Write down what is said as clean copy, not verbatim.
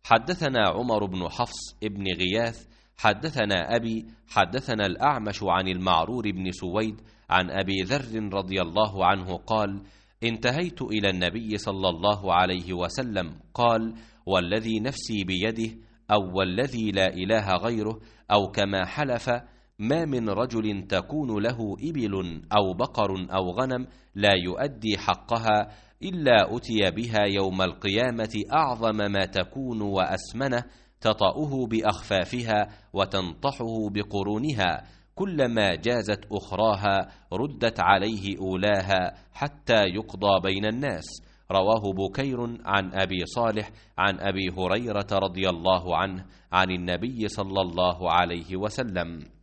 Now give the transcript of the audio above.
حدثنا عمر بن حفص بن غياث حدثنا أبي حدثنا الأعمش عن المعرور بن سويد عن أبي ذر رضي الله عنه قال: انتهيت إلى النبي صلى الله عليه وسلم قال: والذي نفسي بيده أو والذي لا إله غيره أو كما حلف: ما من رجل تكون له إبل أو بقر أو غنم لا يؤدي حقها إلا أتي بها يوم القيامة أعظم ما تكون وأسمنه، تطأه بأخفافها وتنطحه بقرونها، كلما جازت أخراها ردت عليه أولاها حتى يقضى بين الناس. رواه بكير عن أبي صالح عن أبي هريرة رضي الله عنه عن النبي صلى الله عليه وسلم.